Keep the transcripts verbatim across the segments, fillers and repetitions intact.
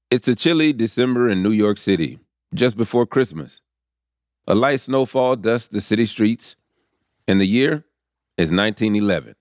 It's a chilly December in New York City, just before Christmas. A light snowfall dusts the city streets, and the year is nineteen eleven.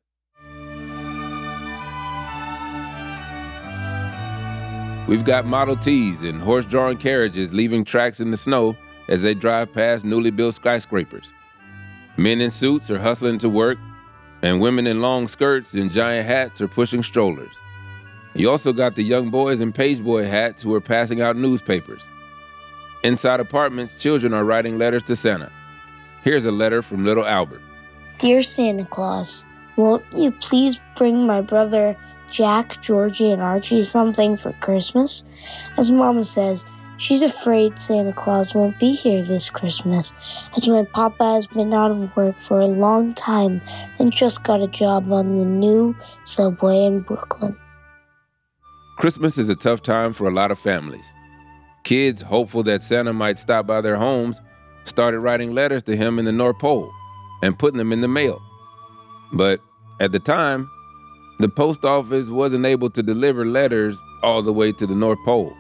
We've got Model Ts and horse-drawn carriages leaving tracks in the snow as they drive past newly built skyscrapers. Men in suits are hustling to work, and women in long skirts and giant hats are pushing strollers. You also got the young boys in pageboy hats who are passing out newspapers. Inside apartments, children are writing letters to Santa. Here's a letter from little Albert. Dear Santa Claus, won't you please bring my brother Jack, Georgie, and Archie something for Christmas? As Mama says, she's afraid Santa Claus won't be here this Christmas, as my papa has been out of work for a long time and just got a job on the new subway in Brooklyn. Christmas is a tough time for a lot of families. Kids, hopeful that Santa might stop by their homes, started writing letters to him in the North Pole and putting them in the mail. But at the time, the post office wasn't able to deliver letters all the way to the North Pole.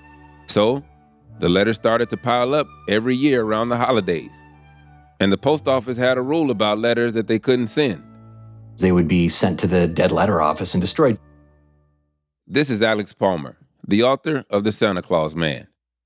So, the letters started to pile up every year around the holidays. And the post office had a rule about letters that they couldn't send. They would be sent to the dead letter office and destroyed. This is Alex Palmer, the author of The Santa Claus Man.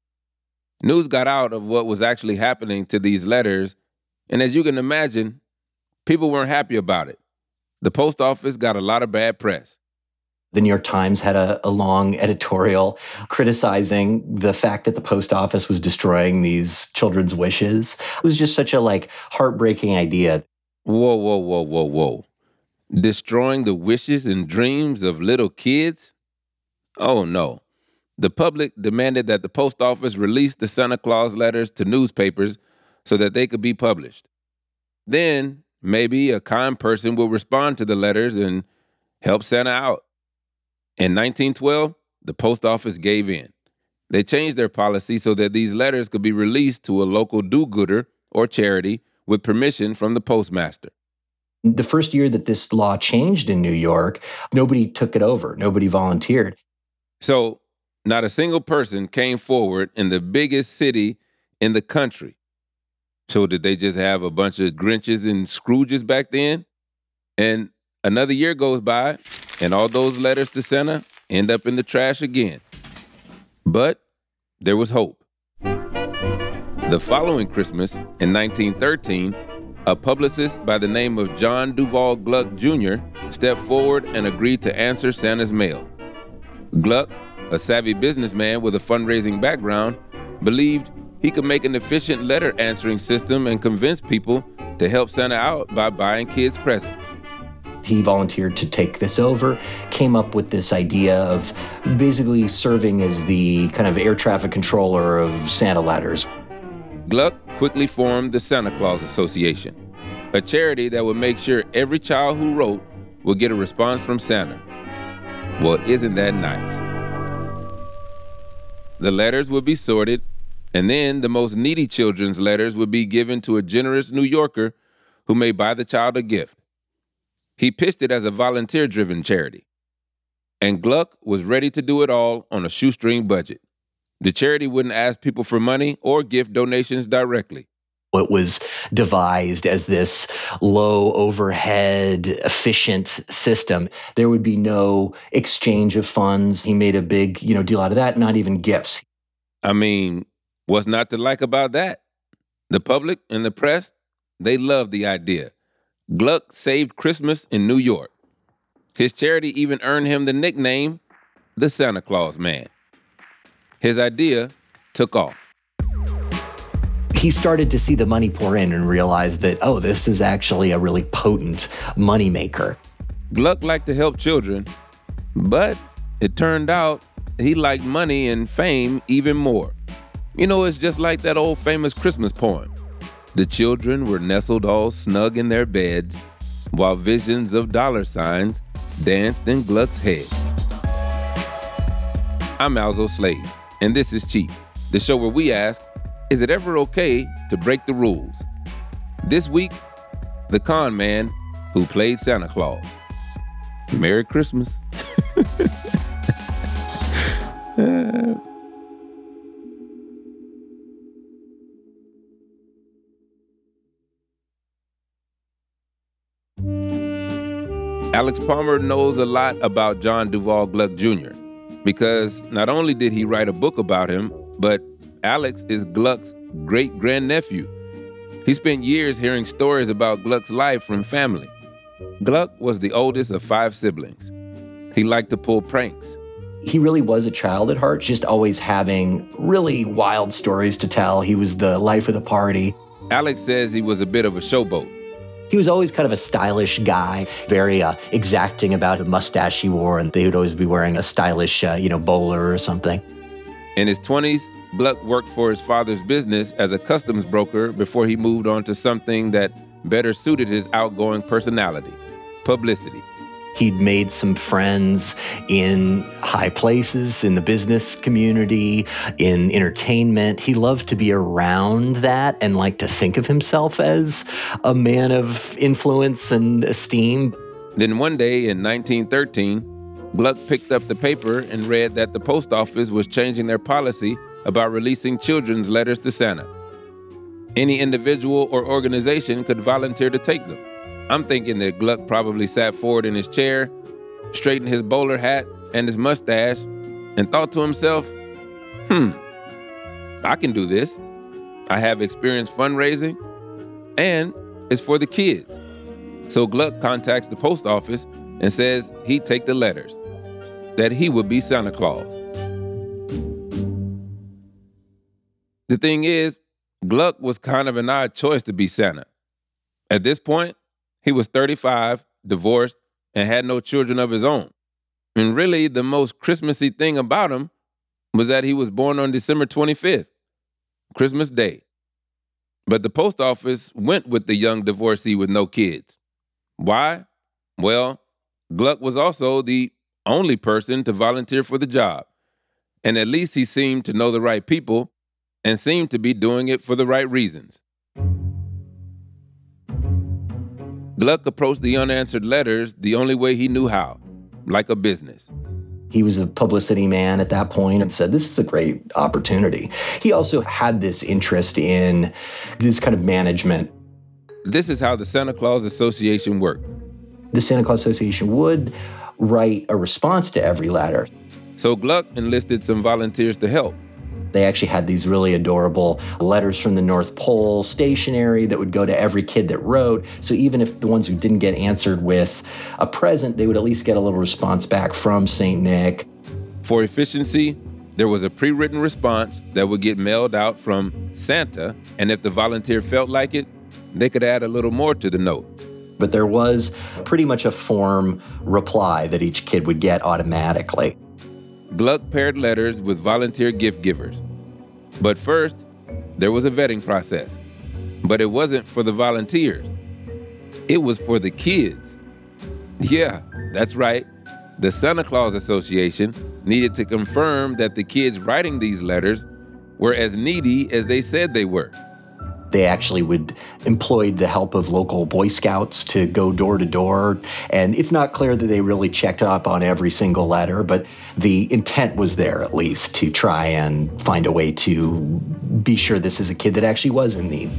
News got out of what was actually happening to these letters, and as you can imagine, people weren't happy about it. The post office got a lot of bad press. The New York Times had a, a long editorial criticizing the fact that the post office was destroying these children's wishes. It was just such a like heartbreaking idea. Whoa, whoa, whoa, whoa, whoa. Destroying the wishes and dreams of little kids? Oh no. The public demanded that the post office release the Santa Claus letters to newspapers so that they could be published. Then maybe a kind person will respond to the letters and help Santa out. In nineteen twelve, the post office gave in. They changed their policy so that these letters could be released to a local do-gooder or charity with permission from the postmaster. The first year that this law changed in New York, nobody took it over. Nobody volunteered. So not a single person came forward in the biggest city in the country. So did they just have a bunch of Grinches and Scrooges back then? And another year goes by, and all those letters to Santa end up in the trash again. But there was hope. The following Christmas, in nineteen thirteen, a publicist by the name of John Duval Gluck Junior stepped forward and agreed to answer Santa's mail. Gluck, a savvy businessman with a fundraising background, believed he could make an efficient letter answering system and convince people to help Santa out by buying kids presents. He volunteered to take this over, came up with this idea of basically serving as the kind of air traffic controller of Santa letters. Gluck quickly formed the Santa Claus Association, a charity that would make sure every child who wrote would get a response from Santa. Well, isn't that nice? The letters would be sorted, and then the most needy children's letters would be given to a generous New Yorker who may buy the child a gift. He pitched it as a volunteer-driven charity. And Gluck was ready to do it all on a shoestring budget. The charity wouldn't ask people for money or gift donations directly. It was devised as this low overhead, efficient system. There would be no exchange of funds. He made a big, you know, deal out of that, not even gifts. I mean, what's not to like about that? The public and the press, they loved the idea. Gluck saved Christmas in New York. His charity even earned him the nickname, the Santa Claus Man. His idea took off. He started to see the money pour in and realized that, oh, this is actually a really potent moneymaker. Gluck liked to help children, but it turned out he liked money and fame even more. You know, it's just like that old famous Christmas poem. The children were nestled all snug in their beds, while visions of dollar signs danced in Gluck's head. I'm Alzo Slade, and this is Cheap, the show where we ask, is it ever okay to break the rules? This week, the con man who played Santa Claus. Merry Christmas. Alex Palmer knows a lot about John Duval Gluck Junior because not only did he write a book about him, but Alex is Gluck's great-grandnephew. He spent years hearing stories about Gluck's life from family. Gluck was the oldest of five siblings. He liked to pull pranks. He really was a child at heart, just always having really wild stories to tell. He was the life of the party. Alex says he was a bit of a showboat. He was always kind of a stylish guy, very uh, exacting about a mustache he wore, and they would always be wearing a stylish, uh, you know, bowler or something. In his twenties, Gluck worked for his father's business as a customs broker before he moved on to something that better suited his outgoing personality: publicity. He'd made some friends in high places, in the business community, in entertainment. He loved to be around that and liked to think of himself as a man of influence and esteem. Then one day in nineteen thirteen, Gluck picked up the paper and read that the post office was changing their policy about releasing children's letters to Santa. Any individual or organization could volunteer to take them. I'm thinking that Gluck probably sat forward in his chair, straightened his bowler hat and his mustache, and thought to himself, hmm, I can do this. I have experience fundraising, and it's for the kids. So Gluck contacts the post office and says he'd take the letters, that he would be Santa Claus. The thing is, Gluck was kind of an odd choice to be Santa. At this point, he was thirty-five, divorced, and had no children of his own. And really, the most Christmassy thing about him was that he was born on December twenty-fifth, Christmas Day. But the post office went with the young divorcee with no kids. Why? Well, Gluck was also the only person to volunteer for the job. And at least he seemed to know the right people and seemed to be doing it for the right reasons. Gluck approached the unanswered letters the only way he knew how, like a business. He was a publicity man at that point and said, this is a great opportunity. He also had this interest in this kind of management. This is how the Santa Claus Association worked. The Santa Claus Association would write a response to every letter. So Gluck enlisted some volunteers to help. They actually had these really adorable letters from the North Pole stationery that would go to every kid that wrote. So even if the ones who didn't get answered with a present, they would at least get a little response back from Saint Nick. For efficiency, there was a pre-written response that would get mailed out from Santa, and if the volunteer felt like it, they could add a little more to the note. But there was pretty much a form reply that each kid would get automatically. Gluck paired letters with volunteer gift givers. But first, there was a vetting process. But it wasn't for the volunteers. It was for the kids. Yeah, that's right. The Santa Claus Association needed to confirm that the kids writing these letters were as needy as they said they were. They actually would employ the help of local Boy Scouts to go door to door. And it's not clear that they really checked up on every single letter, but the intent was there at least to try and find a way to be sure this is a kid that actually was in need.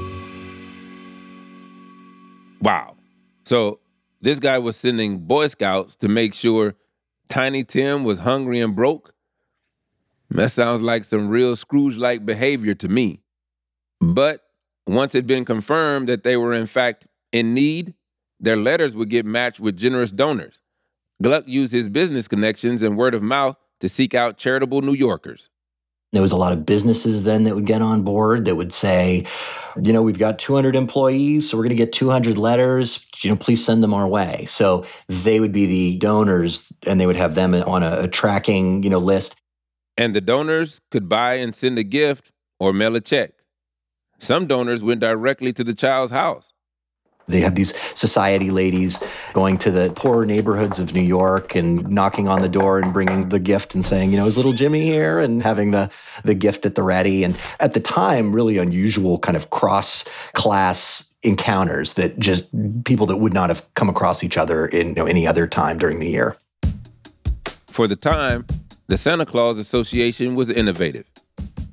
Wow. So this guy was sending Boy Scouts to make sure Tiny Tim was hungry and broke? That sounds like some real Scrooge-like behavior to me. But once it had been confirmed that they were in fact in need, their letters would get matched with generous donors. Gluck used his business connections and word of mouth to seek out charitable New Yorkers. There was a lot of businesses then that would get on board that would say, you know, we've got two hundred employees, so we're going to get two hundred letters, you know, please send them our way. So they would be the donors and they would have them on a, a tracking, you know, list. And the donors could buy and send a gift or mail a check. Some donors went directly to the child's house. They had these society ladies going to the poorer neighborhoods of New York and knocking on the door and bringing the gift and saying, you know, is little Jimmy here? And having the, the gift at the ready. And at the time, really unusual kind of cross-class encounters that just people that would not have come across each other in, you know, any other time during the year. For the time, the Santa Claus Association was innovative.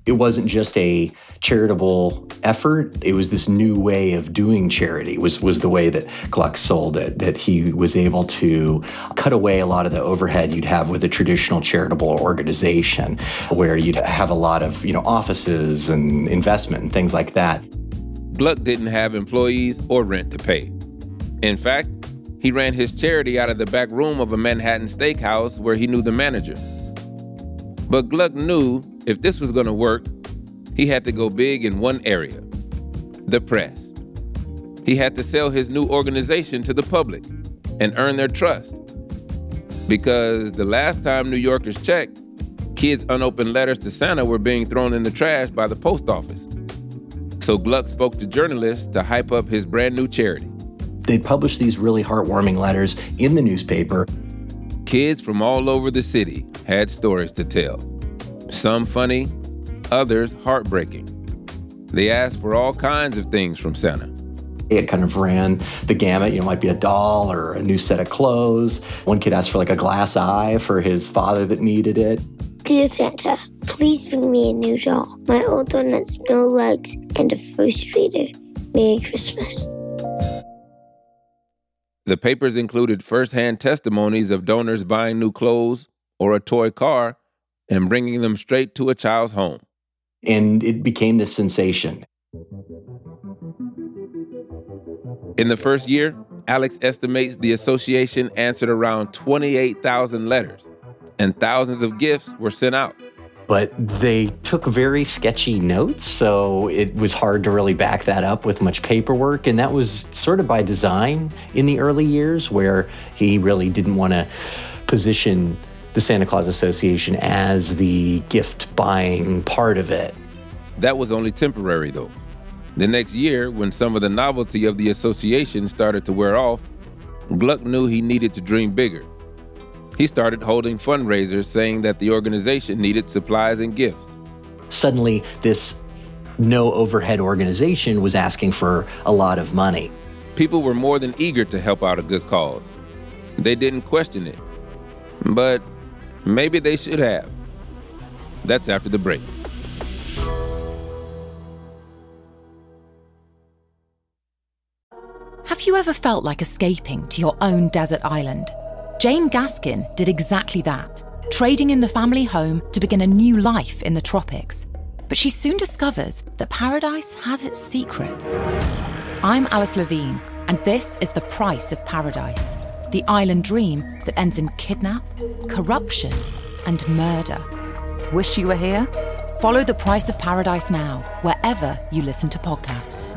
It wasn't just a charitable effort. It was this new way of doing charity was, was the way that Gluck sold it, that he was able to cut away a lot of the overhead you'd have with a traditional charitable organization, where you'd have a lot of, you know, offices and investment and things like that. Gluck didn't have employees or rent to pay. In fact, he ran his charity out of the back room of a Manhattan steakhouse where he knew the manager. But Gluck knew if this was going to work, he had to go big in one area, the press. He had to sell his new organization to the public and earn their trust. Because the last time New Yorkers checked, kids' unopened letters to Santa were being thrown in the trash by the post office. So Gluck spoke to journalists to hype up his brand new charity. They'd publish these really heartwarming letters in the newspaper. Kids from all over the city had stories to tell. Some funny, others heartbreaking. They asked for all kinds of things from Santa. It kind of ran the gamut. You know, it might be a doll or a new set of clothes. One kid asked for like a glass eye for his father that needed it. Dear Santa, please bring me a new doll. My old one has no legs and a first reader. Merry Christmas. The papers included firsthand testimonies of donors buying new clothes or a toy car and bringing them straight to a child's home. And it became this sensation. In the first year, Alex estimates the association answered around twenty-eight thousand letters, and thousands of gifts were sent out. But they took very sketchy notes, so it was hard to really back that up with much paperwork. And that was sort of by design in the early years, where he really didn't want to position the Santa Claus Association as the gift-buying part of it. That was only temporary, though. The next year, when some of the novelty of the association started to wear off, Gluck knew he needed to dream bigger. He started holding fundraisers saying that the organization needed supplies and gifts. Suddenly, this no-overhead organization was asking for a lot of money. People were more than eager to help out a good cause. They didn't question it. But maybe they should have. That's after the break. Have you ever felt like escaping to your own desert island? Jane Gaskin did exactly that, trading in the family home to begin a new life in the tropics. But she soon discovers that paradise has its secrets. I'm Alice Levine, and this is The Price of Paradise, the island dream that ends in kidnap, corruption, and murder. Wish you were here? Follow The Price of Paradise now, wherever you listen to podcasts.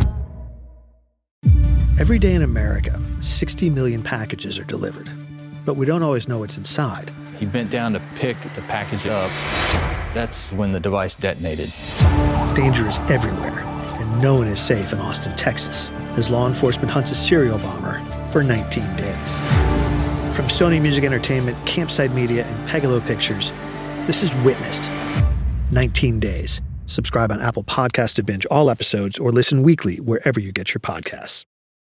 Every day in America, sixty million packages are delivered. But we don't always know what's inside. He bent down to pick the package up. That's when the device detonated. Danger is everywhere, and no one is safe in Austin, Texas, as law enforcement hunts a serial bomber for nineteen days. From Sony Music Entertainment, Campside Media, and Pegalo Pictures, this is Witnessed. nineteen days. Subscribe on Apple Podcasts to binge all episodes or listen weekly wherever you get your podcasts.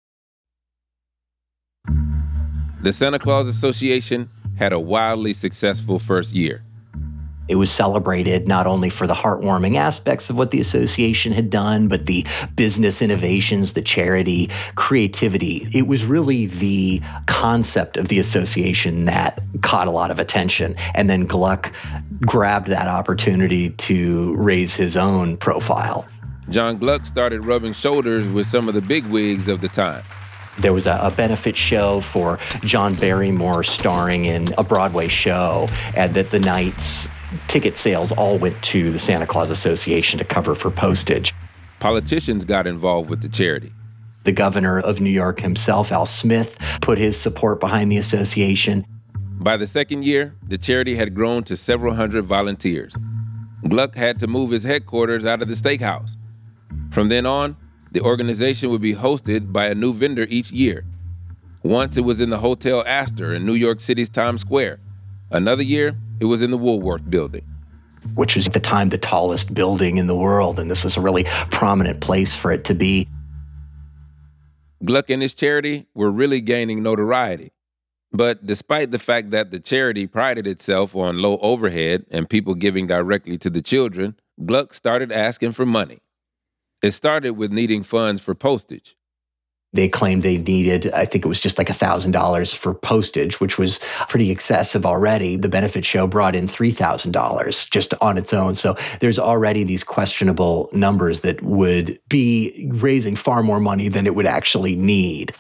The Santa Claus Association had a wildly successful first year. It was celebrated not only for the heartwarming aspects of what the association had done, but the business innovations, the charity, creativity. It was really the concept of the association that caught a lot of attention. And then Gluck grabbed that opportunity to raise his own profile. John Gluck started rubbing shoulders with some of the bigwigs of the time. There was a, a benefit show for John Barrymore starring in a Broadway show, and that the night's ticket sales all went to the Santa Claus Association to cover for postage. Politicians got involved with the charity. The governor of New York himself, Al Smith, put his support behind the association. By the second year, the charity had grown to several hundred volunteers. Gluck had to move his headquarters out of the steakhouse. From then on, the organization would be hosted by a new vendor each year. Once it was in the Hotel Astor in New York City's Times Square. Another year, it was in the Woolworth Building. Which was at the time the tallest building in the world, and this was a really prominent place for it to be. Gluck and his charity were really gaining notoriety. But despite the fact that the charity prided itself on low overhead and people giving directly to the children, Gluck started asking for money. It started with needing funds for postage. They claimed they needed, I think it was just like one thousand dollars for postage, which was pretty excessive already. The benefit show brought in three thousand dollars just on its own. So there's already these questionable numbers that would be raising far more money than it would actually need.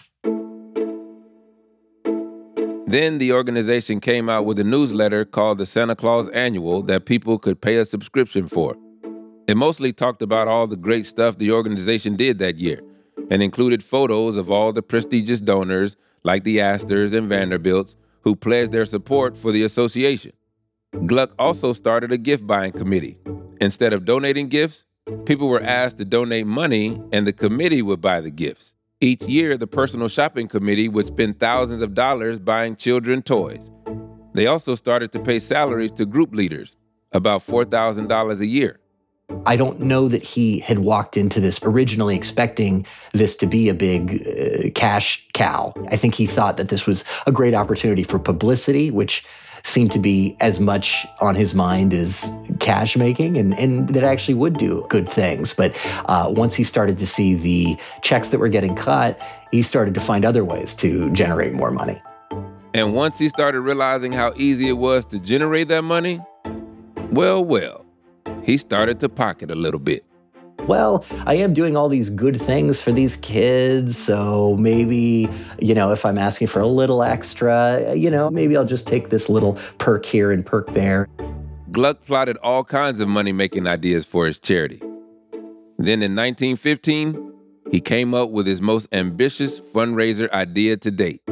Then the organization came out with a newsletter called the Santa Claus Annual that people could pay a subscription for. It mostly talked about all the great stuff the organization did that year, and included photos of all the prestigious donors like the Astors and Vanderbilts who pledged their support for the association. Gluck also started a gift-buying committee. Instead of donating gifts, people were asked to donate money and the committee would buy the gifts. Each year, the personal shopping committee would spend thousands of dollars buying children toys. They also started to pay salaries to group leaders, about four thousand dollars a year. I don't know that he had walked into this originally expecting this to be a big uh, cash cow. I think he thought that this was a great opportunity for publicity, which seemed to be as much on his mind as cash making, and, and that actually would do good things. But uh, once he started to see the checks that were getting cut, he started to find other ways to generate more money. And once he started realizing how easy it was to generate that money, well, well, he started to pocket a little bit. Well, I am doing all these good things for these kids, so maybe, you know, if I'm asking for a little extra, you know, maybe I'll just take this little perk here and perk there. Gluck plotted all kinds of money-making ideas for his charity. Then in nineteen fifteen, he came up with his most ambitious fundraiser idea to date.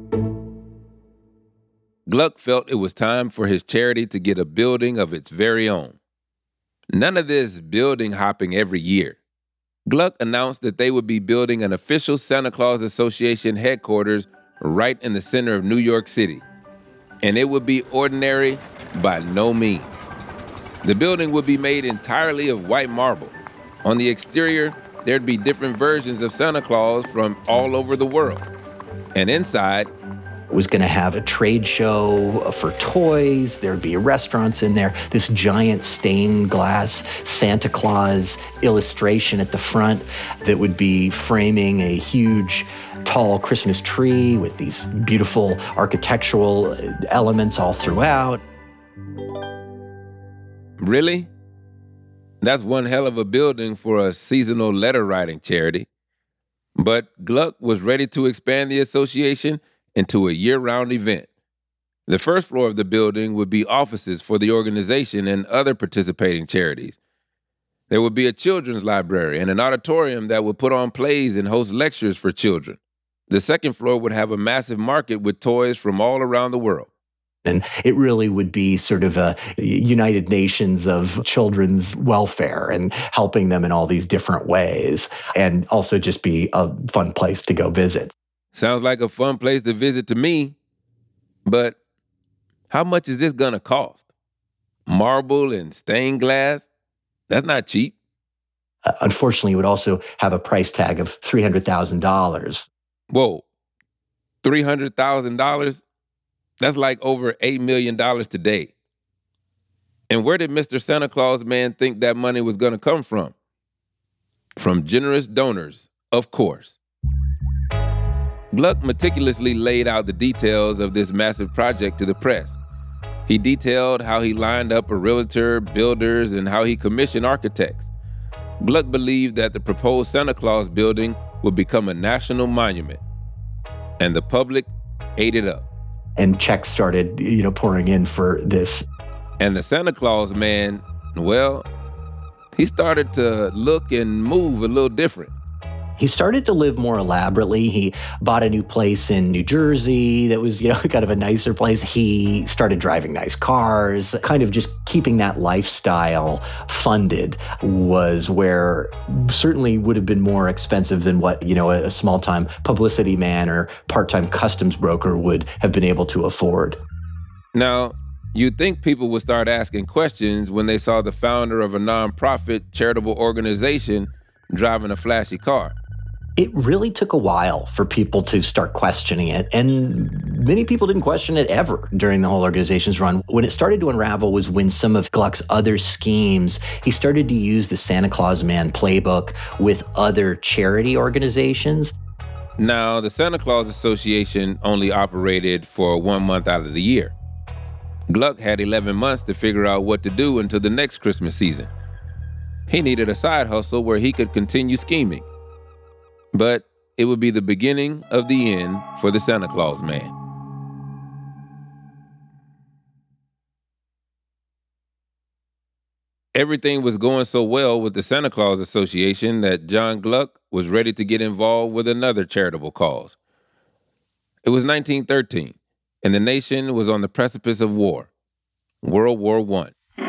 Gluck felt it was time for his charity to get a building of its very own. None of this building hopping every year. Gluck announced that they would be building an official Santa Claus Association headquarters right in the center of New York City. And it would be ordinary by no means. The building would be made entirely of white marble. On the exterior, there'd be different versions of Santa Claus from all over the world. And inside, was going to have a trade show for toys. There'd be restaurants in there. This giant stained glass Santa Claus illustration at the front that would be framing a huge, tall Christmas tree with these beautiful architectural elements all throughout. Really? That's one hell of a building for a seasonal letter writing charity. But Gluck was ready to expand the association into a year-round event. The first floor of the building would be offices for the organization and other participating charities. There would be a children's library and an auditorium that would put on plays and host lectures for children. The second floor would have a massive market with toys from all around the world. And it really would be sort of a United Nations of children's welfare and helping them in all these different ways, and also just be a fun place to go visit. Sounds like a fun place to visit to me, but how much is this gonna cost? Marble and stained glass? That's not cheap. Uh, unfortunately, it would also have a price tag of three hundred thousand dollars. Whoa, three hundred thousand dollars? That's like over eight million dollars today. And where did Mister Santa Claus man think that money was gonna come from? From generous donors, of course. Gluck meticulously laid out the details of this massive project to the press. He detailed how he lined up a realtor, builders, and how he commissioned architects. Gluck believed that the proposed Santa Claus building would become a national monument. And the public ate it up. And checks started, you know, pouring in for this. And the Santa Claus man, well, he started to look and move a little different. He started to live more elaborately. He bought a new place in New Jersey that was, you know, kind of a nicer place. He started driving nice cars. Kind of just keeping that lifestyle funded was where certainly would have been more expensive than what, you know, a, a small-time publicity man or part-time customs broker would have been able to afford. Now, you'd think people would start asking questions when they saw the founder of a nonprofit charitable organization driving a flashy car. It really took a while for people to start questioning it, and many people didn't question it ever during the whole organization's run. When it started to unravel was when some of Gluck's other schemes, he started to use the Santa Claus Man playbook with other charity organizations. Now, the Santa Claus Association only operated for one month out of the year. Gluck had eleven months to figure out what to do until the next Christmas season. He needed a side hustle where he could continue scheming. But it would be the beginning of the end for the Santa Claus Man. Everything was going so well with the Santa Claus Association that John Gluck was ready to get involved with another charitable cause. It was nineteen thirteen, and the nation was on the precipice of war, World War One.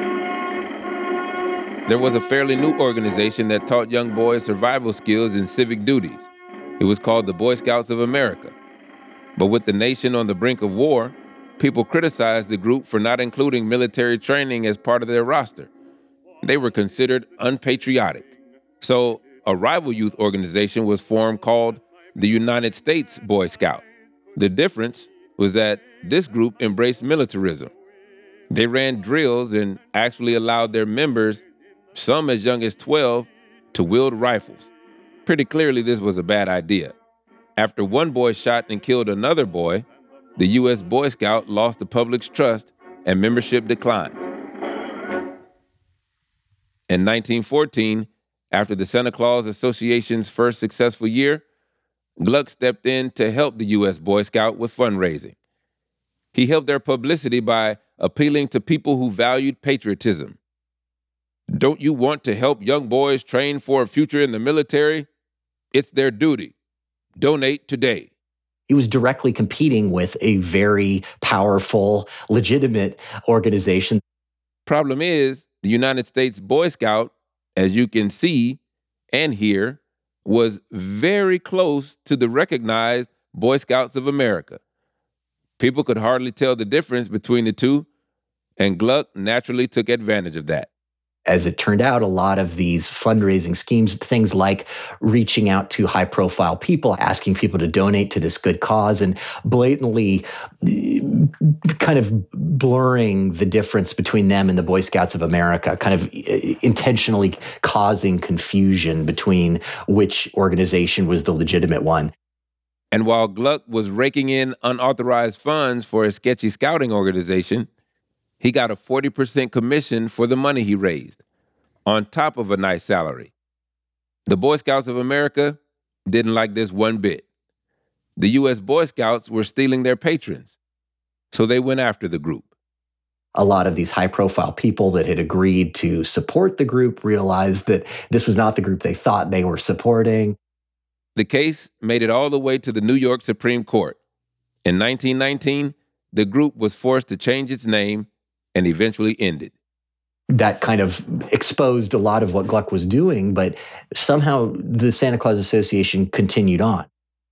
There was a fairly new organization that taught young boys survival skills and civic duties. It was called the Boy Scouts of America. But with the nation on the brink of war, people criticized the group for not including military training as part of their roster. They were considered unpatriotic. So a rival youth organization was formed called the United States Boy Scout. The difference was that this group embraced militarism. They ran drills and actually allowed their members, some as young as twelve, to wield rifles. Pretty clearly, this was a bad idea. After one boy shot and killed another boy, the U S Boy Scout lost the public's trust and membership declined. In nineteen fourteen, after the Santa Claus Association's first successful year, Gluck stepped in to help the U S Boy Scout with fundraising. He helped their publicity by appealing to people who valued patriotism. Don't you want to help young boys train for a future in the military? It's their duty. Donate today. He was directly competing with a very powerful, legitimate organization. Problem is, the United States Boy Scout, as you can see and hear, was very close to the recognized Boy Scouts of America. People could hardly tell the difference between the two, and Gluck naturally took advantage of that. As it turned out, a lot of these fundraising schemes, things like reaching out to high-profile people, asking people to donate to this good cause, and blatantly kind of blurring the difference between them and the Boy Scouts of America, kind of intentionally causing confusion between which organization was the legitimate one. And while Gluck was raking in unauthorized funds for a sketchy scouting organization, he got a forty percent commission for the money he raised, on top of a nice salary. The Boy Scouts of America didn't like this one bit. The U S Boy Scouts were stealing their patrons, so they went after the group. A lot of these high-profile people that had agreed to support the group realized that this was not the group they thought they were supporting. The case made it all the way to the New York Supreme Court. In nineteen nineteen, the group was forced to change its name and eventually ended. That kind of exposed a lot of what Gluck was doing, but somehow the Santa Claus Association continued on.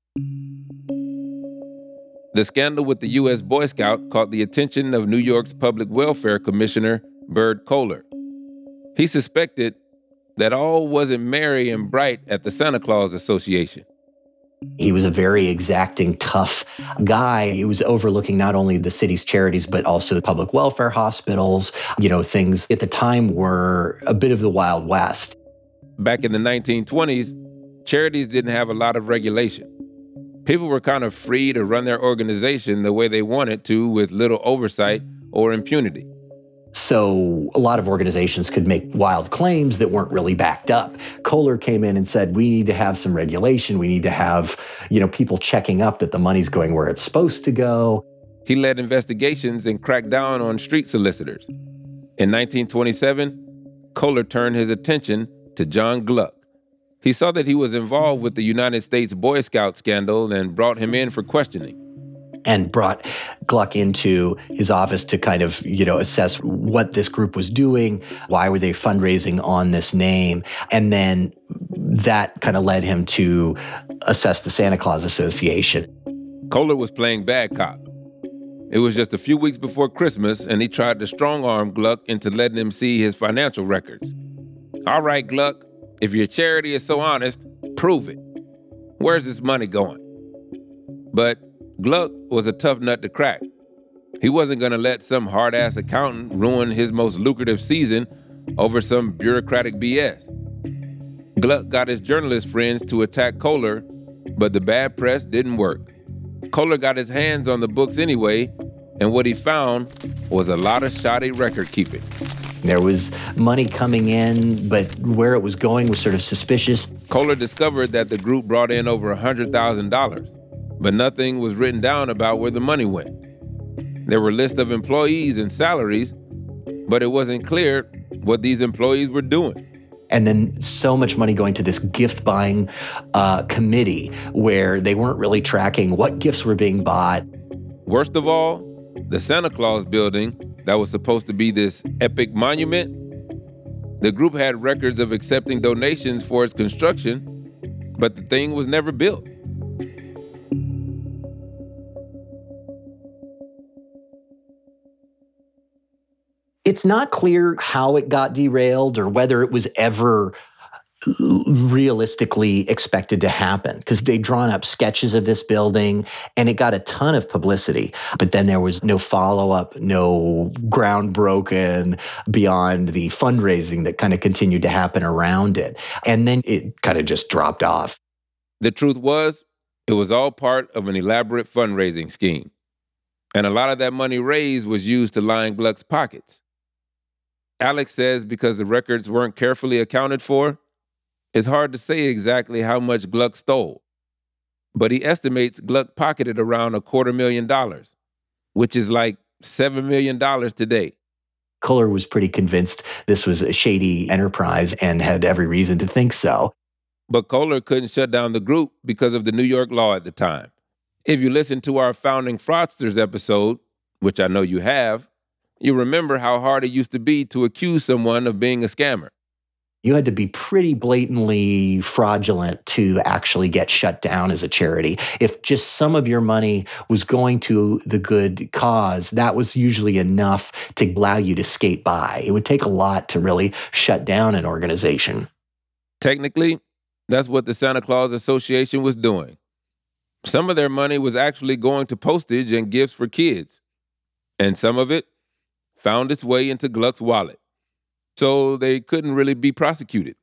The scandal with the U S Boy Scout caught the attention of New York's Public Welfare Commissioner, Byrd Kohler. He suspected that all wasn't merry and bright at the Santa Claus Association. He was a very exacting, tough guy. He was overlooking not only the city's charities, but also public welfare hospitals. You know, things at the time were a bit of the Wild West. Back in the nineteen twenties, charities didn't have a lot of regulation. People were kind of free to run their organization the way they wanted to with little oversight or impunity. So a lot of organizations could make wild claims that weren't really backed up. Kohler came in and said, we need to have some regulation. We need to have, you know, people checking up that the money's going where it's supposed to go. He led investigations and cracked down on street solicitors. In nineteen twenty-seven, Kohler turned his attention to John Gluck. He saw that he was involved with the United States Boy Scout scandal and brought him in for questioning. And brought Gluck into his office to kind of, you know, assess what this group was doing, why were they fundraising on this name, and then that kind of led him to assess the Santa Claus Association. Kohler was playing bad cop. It was just a few weeks before Christmas, and he tried to strong-arm Gluck into letting him see his financial records. All right, Gluck, if your charity is so honest, prove it. Where's this money going? But Gluck was a tough nut to crack. He wasn't going to let some hard-ass accountant ruin his most lucrative season over some bureaucratic B S. Gluck got his journalist friends to attack Kohler, but the bad press didn't work. Kohler got his hands on the books anyway, and what he found was a lot of shoddy record keeping. There was money coming in, but where it was going was sort of suspicious. Kohler discovered that the group brought in over one hundred thousand dollars, but nothing was written down about where the money went. There were lists of employees and salaries, but it wasn't clear what these employees were doing. And then so much money going to this gift-buying uh, committee where they weren't really tracking what gifts were being bought. Worst of all, the Santa Claus building that was supposed to be this epic monument, the group had records of accepting donations for its construction, but the thing was never built. It's not clear how it got derailed or whether it was ever realistically expected to happen, because they'd drawn up sketches of this building and it got a ton of publicity. But then there was no follow-up, no ground broken beyond the fundraising that kind of continued to happen around it. And then it kind of just dropped off. The truth was, it was all part of an elaborate fundraising scheme. And a lot of that money raised was used to line Gluck's pockets. Alex says because the records weren't carefully accounted for, it's hard to say exactly how much Gluck stole. But he estimates Gluck pocketed around a quarter million dollars, which is like seven million dollars today. Kohler was pretty convinced this was a shady enterprise and had every reason to think so. But Kohler couldn't shut down the group because of the New York law at the time. If you listen to our Founding Fraudsters episode, which I know you have, you remember how hard it used to be to accuse someone of being a scammer. You had to be pretty blatantly fraudulent to actually get shut down as a charity. If just some of your money was going to the good cause, that was usually enough to allow you to skate by. It would take a lot to really shut down an organization. Technically, that's what the Santa Claus Association was doing. Some of their money was actually going to postage and gifts for kids, and some of it found its way into Gluck's wallet. So they couldn't really be prosecuted.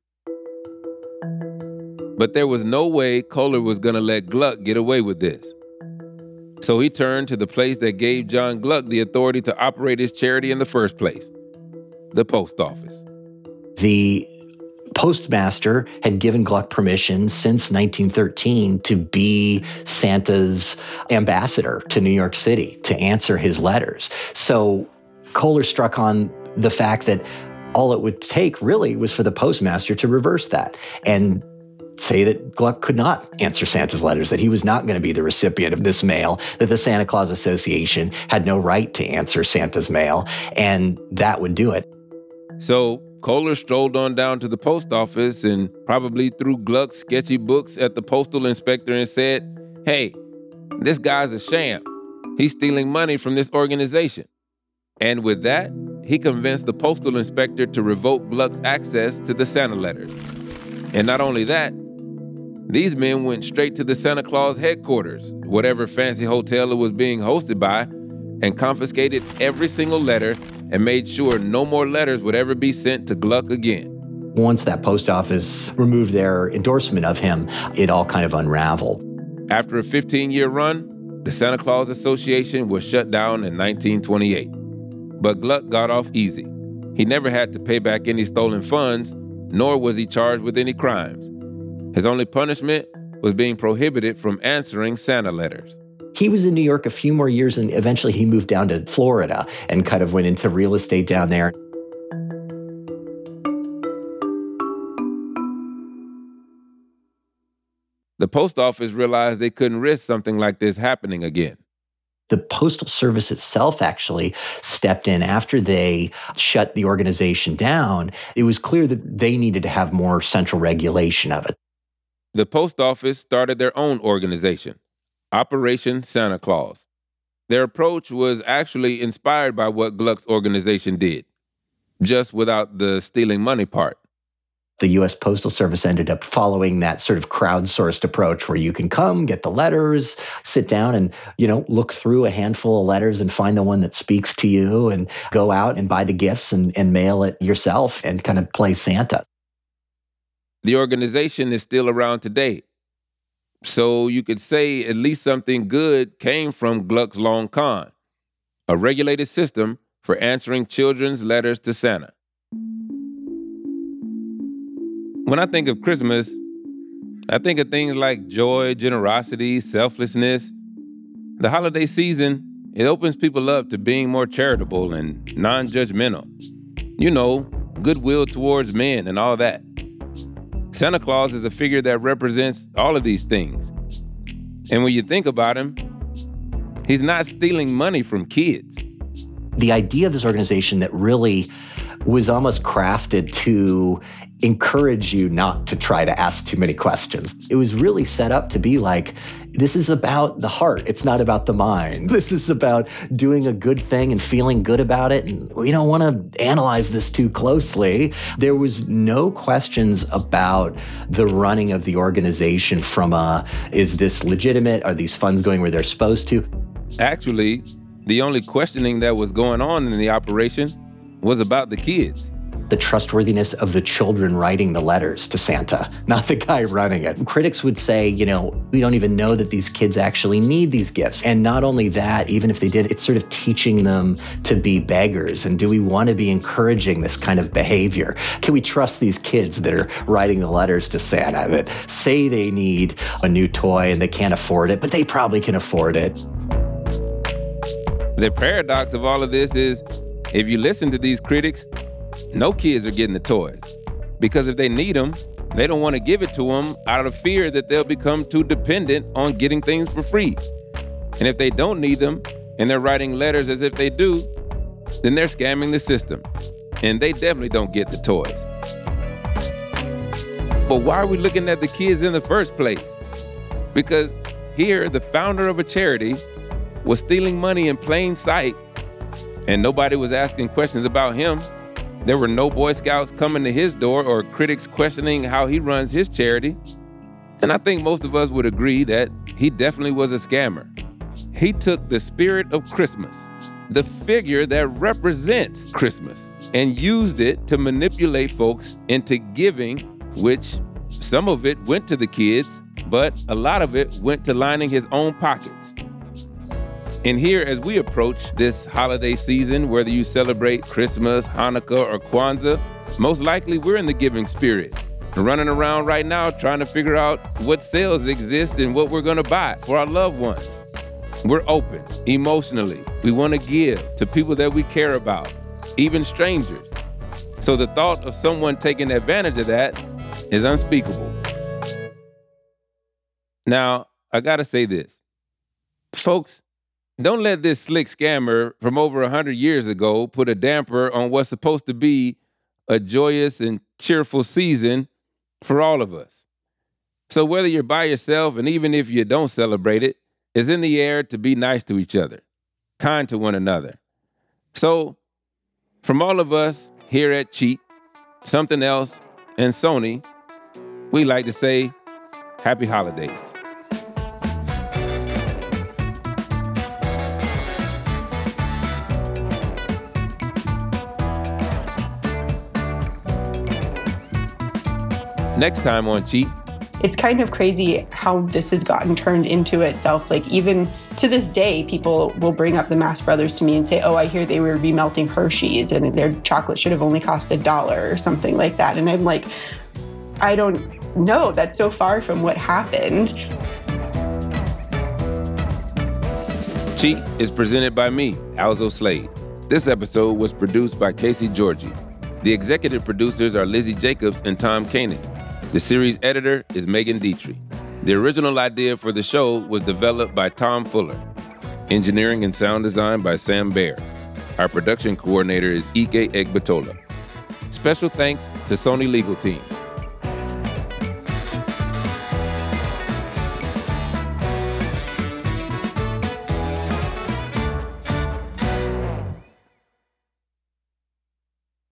But there was no way Kohler was going to let Gluck get away with this. So he turned to the place that gave John Gluck the authority to operate his charity in the first place, the post office. The postmaster had given Gluck permission since nineteen thirteen to be Santa's ambassador to New York City, to answer his letters. So Kohler struck on the fact that all it would take really was for the postmaster to reverse that and say that Gluck could not answer Santa's letters, that he was not going to be the recipient of this mail, that the Santa Claus Association had no right to answer Santa's mail, and that would do it. So Kohler strolled on down to the post office and probably threw Gluck's sketchy books at the postal inspector and said, "Hey, this guy's a sham. He's stealing money from this organization." And with that, he convinced the postal inspector to revoke Gluck's access to the Santa letters. And not only that, these men went straight to the Santa Claus headquarters, whatever fancy hotel it was being hosted by, and confiscated every single letter and made sure no more letters would ever be sent to Gluck again. Once that post office removed their endorsement of him, it all kind of unraveled. After a fifteen-year run, the Santa Claus Association was shut down in nineteen twenty-eight. But Gluck got off easy. He never had to pay back any stolen funds, nor was he charged with any crimes. His only punishment was being prohibited from answering Santa letters. He was in New York a few more years, and eventually he moved down to Florida and kind of went into real estate down there. The post office realized they couldn't risk something like this happening again. The Postal Service itself actually stepped in after they shut the organization down. It was clear that they needed to have more central regulation of it. The post office started their own organization, Operation Santa Claus. Their approach was actually inspired by what Gluck's organization did, just without the stealing money part. The U S Postal Service ended up following that sort of crowdsourced approach where you can come, get the letters, sit down and, you know, look through a handful of letters and find the one that speaks to you and go out and buy the gifts and, and mail it yourself and kind of play Santa. The organization is still around today. So you could say at least something good came from Gluck's Long Con, a regulated system for answering children's letters to Santa. When I think of Christmas, I think of things like joy, generosity, selflessness. The holiday season, it opens people up to being more charitable and non-judgmental. You know, goodwill towards men and all that. Santa Claus is a figure that represents all of these things. And when you think about him, he's not stealing money from kids. The idea of this organization that really was almost crafted to encourage you not to try to ask too many questions. It was really set up to be like, this is about the heart. It's not about the mind. This is about doing a good thing and feeling good about it. And we don't want to analyze this too closely. There was no questions about the running of the organization from a, is this legitimate? Are these funds going where they're supposed to? Actually, the only questioning that was going on in the operation was about the kids. The trustworthiness of the children writing the letters to Santa, not the guy running it. Critics would say, you know, we don't even know that these kids actually need these gifts. And not only that, even if they did, it's sort of teaching them to be beggars. And do we want to be encouraging this kind of behavior? Can we trust these kids that are writing the letters to Santa that say they need a new toy and they can't afford it, but they probably can afford it? The paradox of all of this is, if you listen to these critics, no kids are getting the toys. Because if they need them, they don't want to give it to them out of fear that they'll become too dependent on getting things for free. And if they don't need them, and they're writing letters as if they do, then they're scamming the system. And they definitely don't get the toys. But why are we looking at the kids in the first place? Because here, the founder of a charity was stealing money in plain sight, and nobody was asking questions about him. There were no Boy Scouts coming to his door or critics questioning how he runs his charity. And I think most of us would agree that he definitely was a scammer. He took the spirit of Christmas, the figure that represents Christmas, and used it to manipulate folks into giving, which some of it went to the kids, but a lot of it went to lining his own pockets. And here, as we approach this holiday season, whether you celebrate Christmas, Hanukkah, or Kwanzaa, most likely we're in the giving spirit, running around right now trying to figure out what sales exist and what we're gonna buy for our loved ones. We're open emotionally. We wanna give to people that we care about, even strangers. So the thought of someone taking advantage of that is unspeakable. Now, I gotta say this. Folks, don't let this slick scammer from over a hundred years ago put a damper on what's supposed to be a joyous and cheerful season for all of us. So whether you're by yourself and even if you don't celebrate it, it's in the air to be nice to each other, kind to one another. So from all of us here at Cheat, Something Else, and Sony, we like to say happy holidays. Next time on Cheat. It's kind of crazy how this has gotten turned into itself. Like, even to this day, people will bring up the Mass Brothers to me and say, oh, I hear they were remelting Hershey's and their chocolate should have only cost a dollar or something like that. And I'm like, I don't know. That's so far from what happened. Cheat is presented by me, Alzo Slade. This episode was produced by Casey Georgie. The executive producers are Lizzie Jacobs and Tom Koenig. The series editor is Megan Dietrich. The original idea for the show was developed by Tom Fuller. Engineering and sound design by Sam Baer. Our production coordinator is Ike Egbatola. Special thanks to Sony Legal Team.